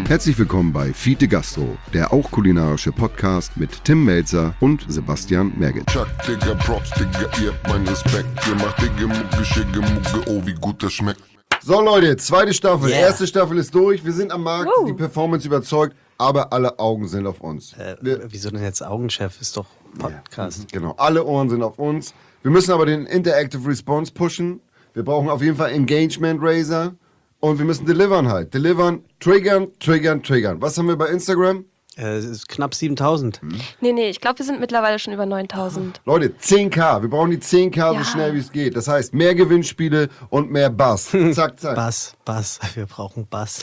Herzlich willkommen bei Fiete Gastro, der auch kulinarische Podcast mit Tim Melzer und Sebastian Merget. Chuck, Digga, Props, Digga, ihr habt meinen Respekt. Ihr macht Digga, Mucke, Schicke, Mucke, oh, wie gut das schmeckt. So Leute, zweite Staffel. Yeah. Erste Staffel ist durch. Wir sind am Markt, die Performance überzeugt, aber alle Augen sind auf uns. Wieso denn jetzt Augenchef? Ist doch Podcast. Genau, alle Ohren sind auf uns. Wir müssen aber den Interactive Response pushen. Wir brauchen auf jeden Fall Engagement Raiser. Und wir müssen delivern halt. Delivern, triggern. Was haben wir bei Instagram? Es ist knapp 7000. Nee, ich glaube, wir sind mittlerweile schon über 9000. Leute, 10.000. Wir brauchen die 10.000 so schnell wie es geht. Das heißt, mehr Gewinnspiele und mehr Bass. Zack, zack. Bass. Wir brauchen Bass.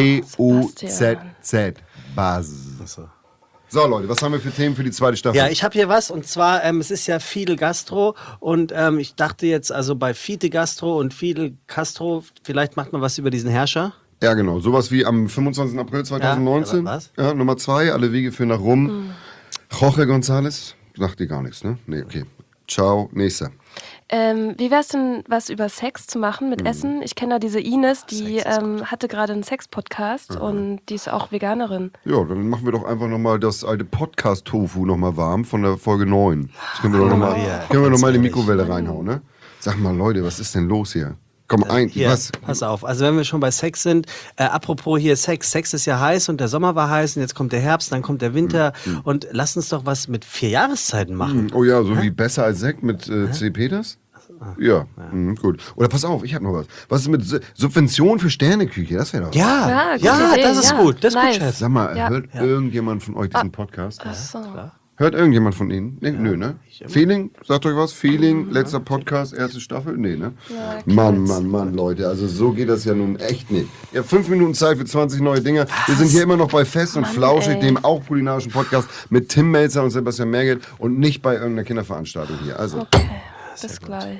B-U-Z-Z. Bass. Achso. So Leute, was haben wir für Themen für die zweite Staffel? Ja, ich habe hier was und zwar, es ist ja Fidel Gastro und ich dachte jetzt, also bei Fiete Gastro und Fidel Castro, vielleicht macht man was über diesen Herrscher. Ja, genau. Sowas wie am 25. April 2019. Ja, was? Ja, Nummer 2, alle Wege führen nach Rom. Jorge González. Sagt dir gar nichts, ne? Nee, okay. Ciao, nächster. Wie wär's denn, was über Sex zu machen mit Essen? Ich kenne da diese Ines, die hatte gerade einen Sex-Podcast und die ist auch Veganerin. Ja, dann machen wir doch einfach nochmal das alte Podcast-Tofu nochmal warm von der Folge 9. Das können wir doch nochmal in die Mikrowelle reinhauen, ne? Sag mal, Leute, was ist denn los hier? Komm, Hier, was? pass auf, also wenn wir schon bei Sex sind, apropos hier Sex ist ja heiß und der Sommer war heiß und jetzt kommt der Herbst, dann kommt der Winter und lass uns doch was mit 4 Jahreszeiten machen. Oh ja, so wie Besser als Sekt mit C. Peters? Ja, gut. Oder pass auf, ich hab noch was. Was ist mit Subvention für Sterneküche? Das wäre doch... Ja, gute Idee, das ist gut, das ist nice. gut, Chef. Sag mal, hört irgendjemand von euch diesen Podcast? Ach so. Hört irgendjemand von Ihnen? Nee, nö, ne? Feeling? Sagt euch was? Feeling? Letzter Podcast, erste Staffel? Nee, ne? Ja, Mann, Leute. Also so geht das ja nun echt nicht. Ihr habt 5 Minuten Zeit für 20 neue Dinge. Wir sind hier immer noch bei Fest und Flauschig, dem auch kulinarischen Podcast mit Tim Melzer und Sebastian Merget und nicht bei irgendeiner Kinderveranstaltung hier. Also. Okay, bis gleich.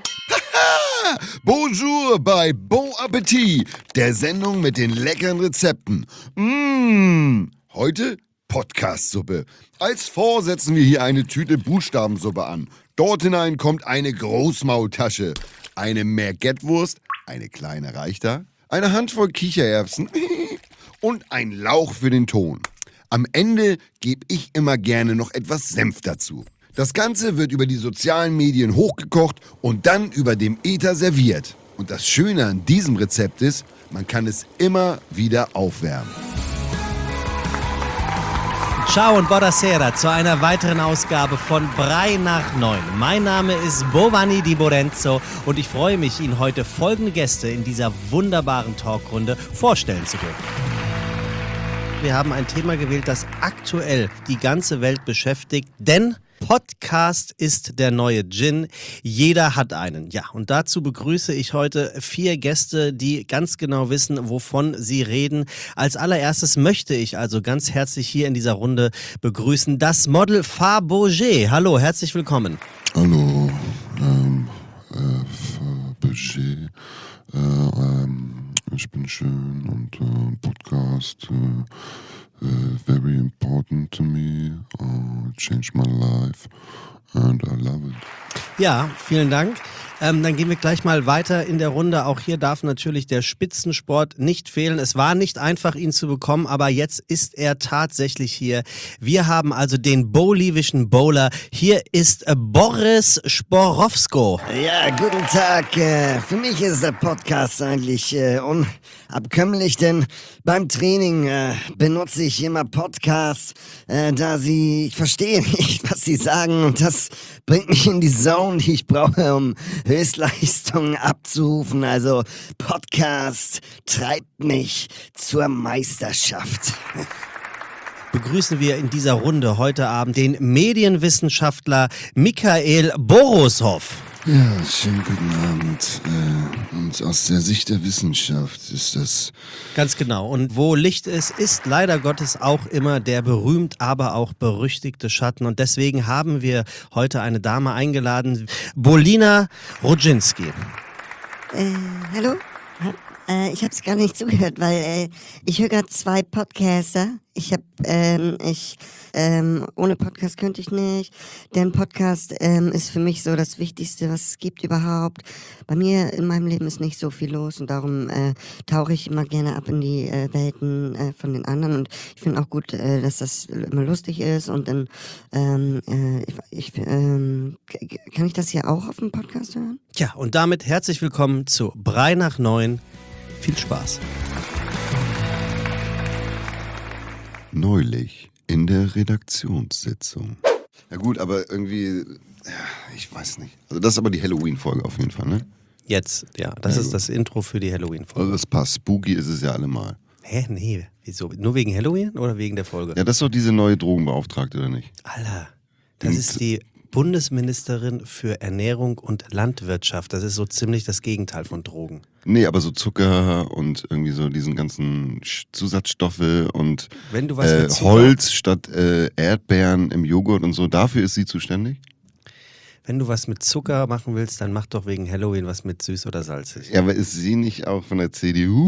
Bonjour bei Bon Appetit, der Sendung mit den leckeren Rezepten. Heute Podcast-Suppe. Als Fond setzen wir hier eine Tüte Buchstabensuppe an. Dort hinein kommt eine Großmaultasche, eine Merguette-Wurst, eine kleine reicht da, eine Handvoll Kichererbsen und ein Lauch für den Ton. Am Ende gebe ich immer gerne noch etwas Senf dazu. Das Ganze wird über die sozialen Medien hochgekocht und dann über dem Äther serviert. Und das Schöne an diesem Rezept ist, man kann es immer wieder aufwärmen. Ciao und buonasera zu einer weiteren Ausgabe von Brei nach 9. Mein Name ist Bovani Di Borenzo und ich freue mich, Ihnen heute folgende Gäste in dieser wunderbaren Talkrunde vorstellen zu dürfen. Wir haben ein Thema gewählt, das aktuell die ganze Welt beschäftigt, denn Podcast ist der neue Gin. Jeder hat einen. Ja, und dazu begrüße ich heute 4 Gäste, die ganz genau wissen, wovon sie reden. Als allererstes möchte ich also ganz herzlich hier in dieser Runde begrüßen das Model Fabergé. Hallo, herzlich willkommen. Hallo, Fabergé. Ich bin schön und Podcast very important to me. Changed my life and I love it. Ja, vielen Dank. Dann gehen wir gleich mal weiter in der Runde. Auch hier darf natürlich der Spitzensport nicht fehlen. Es war nicht einfach, ihn zu bekommen, aber jetzt ist er tatsächlich hier. Wir haben also den bolivischen Bowler. Hier ist Boris Sporowsko. Ja, guten Tag. Für mich ist der Podcast eigentlich unabkömmlich, denn beim Training benutze ich immer Podcasts, ich verstehe nicht, was sie sagen und das bringt mich in die Zone, die ich brauche, um Höchstleistungen abzurufen. Also Podcast treibt mich zur Meisterschaft. Begrüßen wir in dieser Runde heute Abend den Medienwissenschaftler Michael Boroshoff. Ja, schönen guten Abend. Und aus der Sicht der Wissenschaft ist das... Ganz genau. Und wo Licht ist, ist leider Gottes auch immer der berühmt, aber auch berüchtigte Schatten. Und deswegen haben wir heute eine Dame eingeladen, Bolina Rodzinski. Hallo? Ich habe es gar nicht zugehört, weil ich höre gerade 2 Podcaster. Ohne Podcast könnte ich nicht. Denn Podcast ist für mich so das Wichtigste, was es gibt überhaupt. Bei mir in meinem Leben ist nicht so viel los und darum tauche ich immer gerne ab in die Welten von den anderen. Und ich finde auch gut, dass das immer lustig ist. Und dann kann ich das hier auch auf dem Podcast hören? Tja, und damit herzlich willkommen zu Brei nach 9. Viel Spaß. Neulich in der Redaktionssitzung. Ja gut, aber irgendwie, ich weiß nicht. Also das ist aber die Halloween-Folge auf jeden Fall, ne? Jetzt, ja, das ist das Intro für die Halloween-Folge. Also das passt. Spooky ist es ja allemal. Hä? Nee, wieso? Nur wegen Halloween oder wegen der Folge? Ja, das ist doch diese neue Drogenbeauftragte, oder nicht? Alter, das ist die Bundesministerin für Ernährung und Landwirtschaft. Das ist so ziemlich das Gegenteil von Drogen. Nee, aber so Zucker und irgendwie so diesen ganzen Zusatzstoffe und Wenn du was mit Zucker, Holz statt Erdbeeren im Joghurt und so, dafür ist sie zuständig? Wenn du was mit Zucker machen willst, dann mach doch wegen Halloween was mit süß oder salzig. Ja, aber ist sie nicht auch von der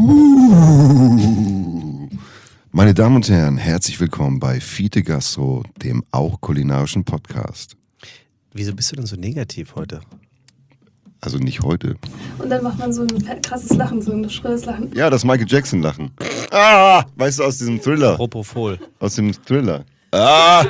CDU? Meine Damen und Herren, herzlich willkommen bei Fiete Gastro, dem auch kulinarischen Podcast. Wieso bist du denn so negativ heute? Also nicht heute. Und dann macht man so ein krasses Lachen, so ein schrilles Lachen. Ja, das Michael Jackson Lachen. Ah, weißt du, aus diesem Thriller. Propofol. Aus dem Thriller. Ah,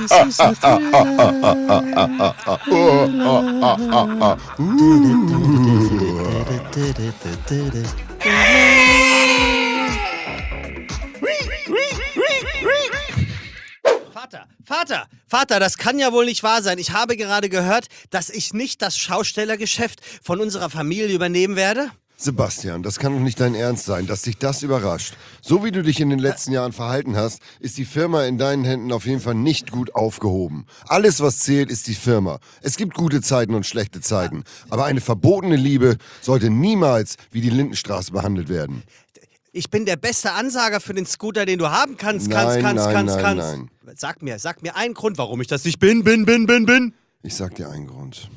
Vater, das kann ja wohl nicht wahr sein. Ich habe gerade gehört, dass ich nicht das Schaustellergeschäft von unserer Familie übernehmen werde. Sebastian, das kann doch nicht dein Ernst sein, dass dich das überrascht. So wie du dich in den letzten Jahren verhalten hast, ist die Firma in deinen Händen auf jeden Fall nicht gut aufgehoben. Alles, was zählt, ist die Firma. Es gibt gute Zeiten und schlechte Zeiten. Aber eine verbotene Liebe sollte niemals wie die Lindenstraße behandelt werden. Ich bin der beste Ansager für den Scooter, den du haben kannst. Nein. Sag mir einen Grund, warum ich das nicht bin. Ich sag dir einen Grund.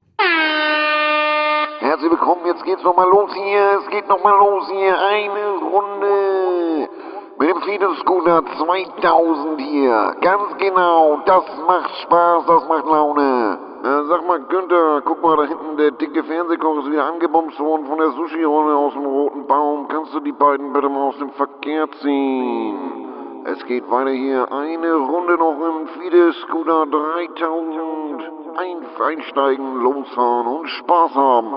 Herzlich willkommen, jetzt geht's nochmal los hier. Es geht nochmal los hier. Eine Runde mit dem Fiete-Scooter 2000 hier. Ganz genau, das macht Spaß, das macht Laune. Sag mal, Günther, guck mal, da hinten, der dicke Fernsehkoch ist wieder angebombt worden von der Sushi-Rolle aus dem Roten Baum. Kannst du die beiden bitte mal aus dem Verkehr ziehen? Es geht weiter hier. Eine Runde noch im Fiete-Scooter 3000. Einsteigen, losfahren und Spaß haben.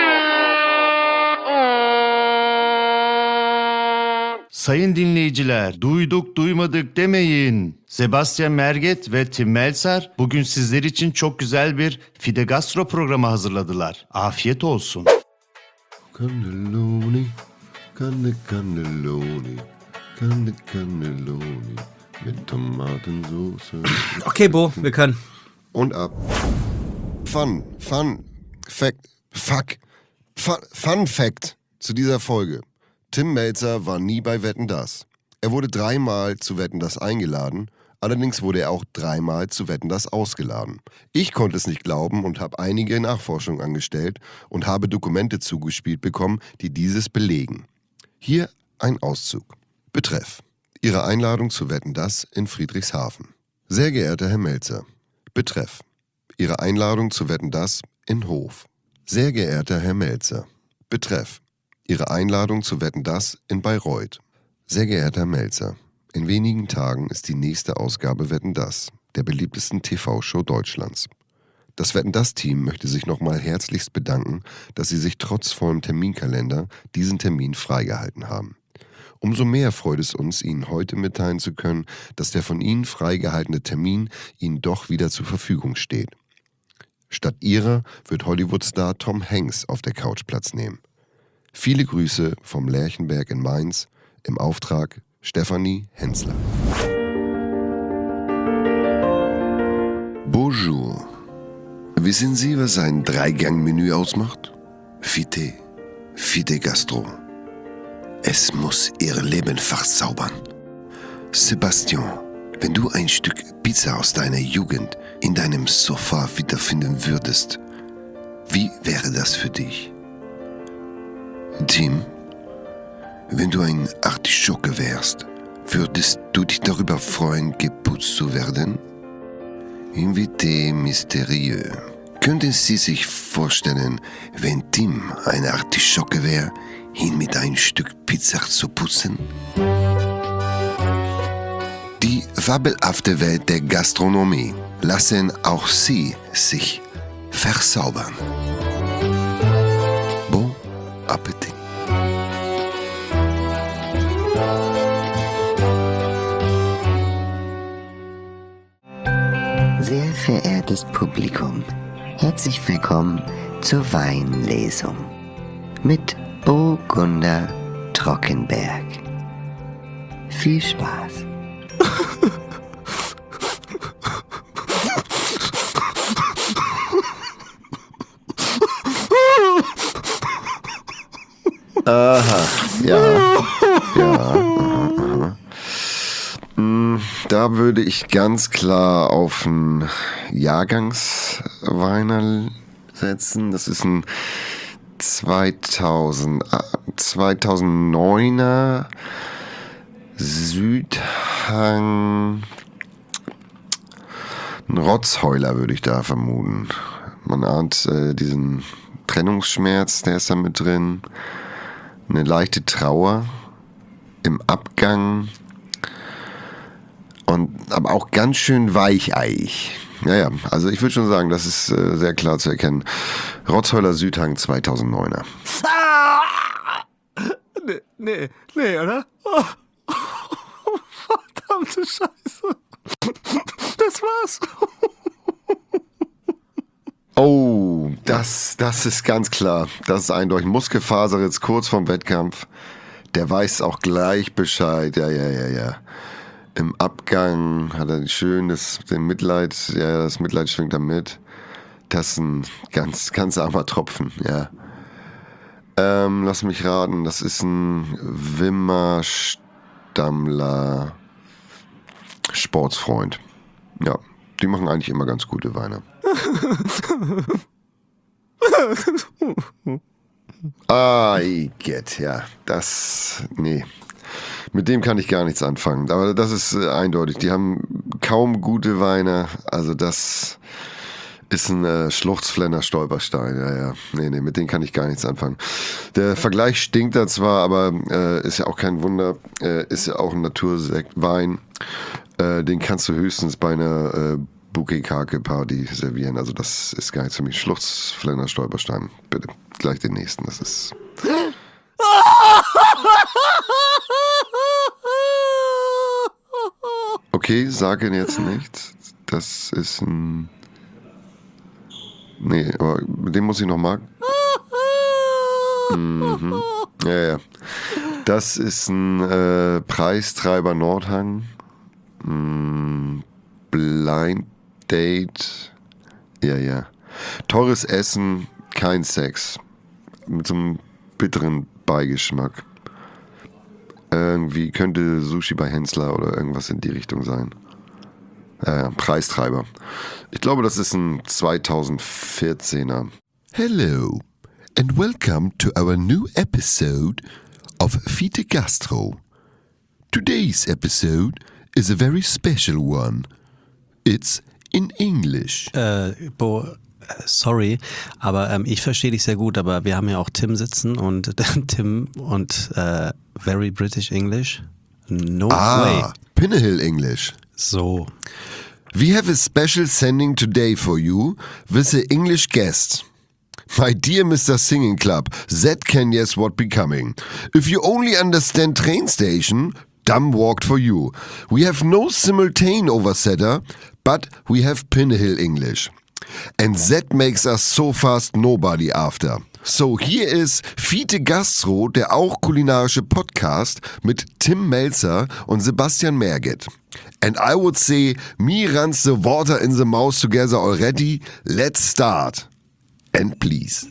Sayın dinleyiciler, duyduk duymadık demeyin. Sebastian Merget ve Tim Melzer bugün sizler için çok güzel bir Fide Gastro programı hazırladılar. Afiyet olsun. Cannelloni, Cannelloni, Cannelloni mit Tomatensauce. Okay, Bo, wir können. Und ab. Fun Fact zu dieser Folge. Tim Melzer war nie bei Wetten, dass. Er wurde 3-mal zu Wetten, dass eingeladen, allerdings wurde er auch 3-mal zu Wetten, dass ausgeladen. Ich konnte es nicht glauben und habe einige Nachforschungen angestellt und habe Dokumente zugespielt bekommen, die dieses belegen. Hier ein Auszug. Betreff: Ihre Einladung zu Wetten, dass in Friedrichshafen. Sehr geehrter Herr Melzer. Betreff: Ihre Einladung zu Wetten, dass in Hof. Sehr geehrter Herr Melzer. Betreff: Ihre Einladung zu Wetten, dass in Bayreuth. Sehr geehrter Herr Melzer, in wenigen Tagen ist die nächste Ausgabe Wetten, dass, der beliebtesten TV-Show Deutschlands. Das Wetten, dass-Team möchte sich nochmal herzlichst bedanken, dass Sie sich trotz vollem Terminkalender diesen Termin freigehalten haben. Umso mehr freut es uns, Ihnen heute mitteilen zu können, dass der von Ihnen freigehaltene Termin Ihnen doch wieder zur Verfügung steht. Statt Ihrer wird Hollywood-Star Tom Hanks auf der Couch Platz nehmen. Viele Grüße vom Lerchenberg in Mainz, im Auftrag Stefanie Hensler. Bonjour. Wissen Sie, was ein 3-Gang-Menü ausmacht? Fiete Gastro. Es muss Ihr Leben verzaubern. Sebastian, wenn du ein Stück Pizza aus deiner Jugend in deinem Sofa wiederfinden würdest, wie wäre das für dich? Tim, wenn du ein Artischocke wärst, würdest du dich darüber freuen, geputzt zu werden? Invité mystérieux. Könnten Sie sich vorstellen, wenn Tim eine Artischocke wäre, ihn mit ein Stück Pizza zu putzen? Die fabelhafte Welt der Gastronomie lassen auch Sie sich verzaubern. Bon Appetit. Sehr verehrtes Publikum, herzlich willkommen zur Weinlesung mit Burgunder Trockenberg. Viel Spaß. Aha, ja. Da würde ich ganz klar auf einen Jahrgangsweiner setzen. Das ist ein 2009er Südhang. Ein Rotzheuler würde ich da vermuten. Man ahnt diesen Trennungsschmerz, der ist da mit drin. Eine leichte Trauer im Abgang. Aber auch ganz schön weicheig. Ja, also ich würde schon sagen, das ist sehr klar zu erkennen. Rotzheuler Südhang 2009er. Nee, oder? Oh, verdammte Scheiße. Das war's. Oh, das ist ganz klar. Das ist eindeutig. Muskelfaserritz kurz vorm Wettkampf. Der weiß auch gleich Bescheid. Ja. Im Abgang hat er schön das Mitleid schwingt da mit. Das ist ein ganz armer Tropfen, ja. Lass mich raten, das ist ein Wimmer Stammler Sportsfreund. Ja, die machen eigentlich immer ganz gute Weine. Ja, nee. Mit dem kann ich gar nichts anfangen. Aber das ist eindeutig. Die haben kaum gute Weine. Also das ist ein Schluchzflenner Stolperstein. Ja. Nee, mit denen kann ich gar nichts anfangen. Der Vergleich stinkt da zwar, aber ist ja auch kein Wunder. Ist ja auch ein Naturwein. Den kannst du höchstens bei einer Bouquet-Kake-Party servieren. Also das ist gar nichts für mich. Schluchzflenner Stolperstein. Bitte, gleich den nächsten. Das ist... Okay, sage jetzt nichts. Das ist ein... Nee, aber mit dem muss ich noch mal... Mhm. Ja. Das ist ein Preistreiber Nordhang. Blind Date. Ja. Teures Essen, kein Sex. Mit so einem bitteren Beigeschmack. Irgendwie könnte Sushi bei Hensler oder irgendwas in die Richtung sein. Preistreiber. Ich glaube, das ist ein 2014er. Hello and welcome to our new episode of Fide Gastro. Today's episode is a very special one. It's in English. Sorry, aber ich verstehe dich sehr gut, aber wir haben ja auch Tim sitzen und Tim und very British English. No way. Pinnahill English. So. We have a special sending today for you with an English guest. My dear Mr. Singing Club, that can guess what becoming. If you only understand train station, dumb walked for you. We have no simultane oversetter, but we have Pinnahill English. And that makes us so fast nobody after. So here is Fide Gastro, der auch kulinarische Podcast mit Tim Melzer und Sebastian Merget. And I would say, me runs the water in the mouth together already. Let's start. And please.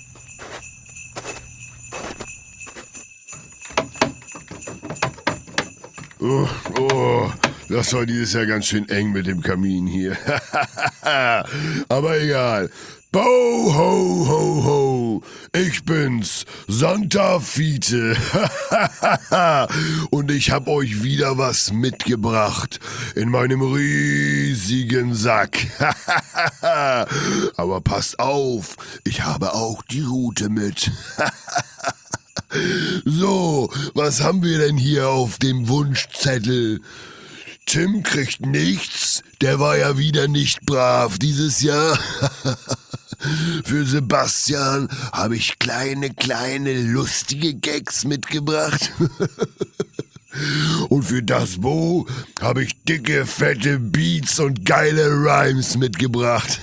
Das war dieses Jahr ganz schön eng mit dem Kamin hier. Aber egal. Bo, ho, ho, ho. Ich bin's, Santa Fiete. Und ich hab euch wieder was mitgebracht in meinem riesigen Sack. Aber passt auf, ich habe auch die Rute mit. So, was haben wir denn hier auf dem Wunschzettel? Tim kriegt nichts, der war ja wieder nicht brav dieses Jahr. Für Sebastian habe ich kleine, lustige Gags mitgebracht. Und für das Bo habe ich dicke, fette Beats und geile Rhymes mitgebracht.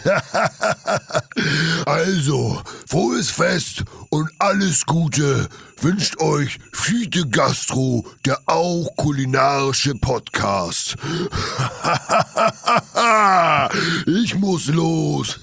Also, frohes Fest und alles Gute wünscht euch Fiete Gastro, der auch kulinarische Podcast. Ich muss los.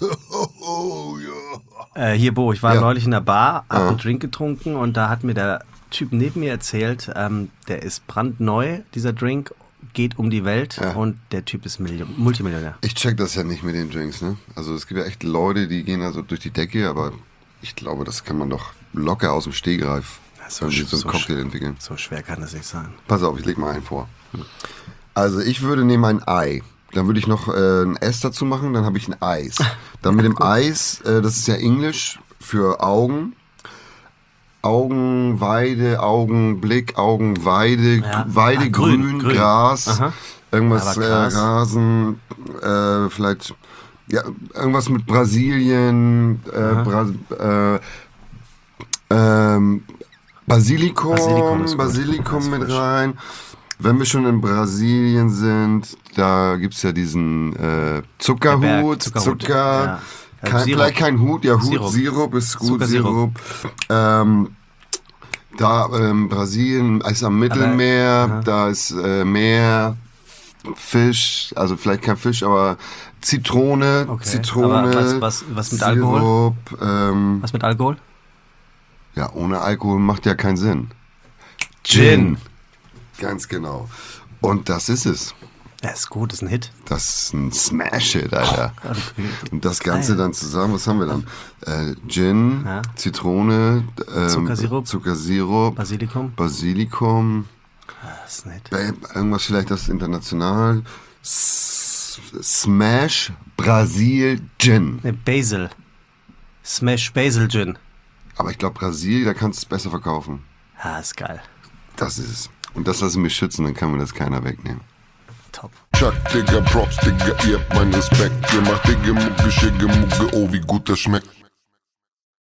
Hier, Bo, ich war neulich in der Bar, hab einen Drink getrunken und da hat mir der Typ neben mir erzählt, der ist brandneu, dieser Drink, geht um die Welt und der Typ ist Multimillionär. Ich check das ja nicht mit den Drinks, ne? Also es gibt ja echt Leute, die gehen also durch die Decke, aber ich glaube, das kann man doch locker aus dem Stegreif so einen Cocktail entwickeln. So schwer kann das nicht sein. Pass auf, ich leg mal einen vor. Also ich würde nehmen ein Ei. Dann würde ich noch ein S dazu machen, dann habe ich ein Eis. Dann mit dem Eis, das ist ja Englisch für Augen. Augenweide, Augenblick, Augenweide, Weide, grün, Gras, irgendwas, Rasen, vielleicht, ja, irgendwas mit Brasilien, Basilikum mit rein. Wenn wir schon in Brasilien sind, da gibt es ja diesen Zuckerhut, Zucker. Vielleicht kein Hut, ja, Sirup ist gut, Sirup. Da Brasilien ist am Mittelmeer, da ist Meer, Fisch, also vielleicht kein Fisch, aber Zitrone, Aber was mit Alkohol? Was mit Alkohol? Ja, ohne Alkohol macht ja keinen Sinn. Gin. Ganz genau. Und das ist es. Ja, ist gut, ist ein Hit. Das ist ein Smash-Hit, Alter. Und das Ganze dann zusammen, was haben wir dann? Gin, Zitrone, Zuckersirup, Basilikum. Das ist nett. Irgendwas vielleicht das international. Smash Brasil Gin. Ne, Basil. Smash Basil Gin. Aber ich glaube Brasil, da kannst du es besser verkaufen. Ja, ist geil. Das ist es. Und das lassen wir schützen, dann kann mir das keiner wegnehmen. Top. Chuck, Digga, Props, Digga, ihr habt meinen Respekt. Ihr macht Digga, Mucke, Schicke, Mucke, oh, wie gut das schmeckt.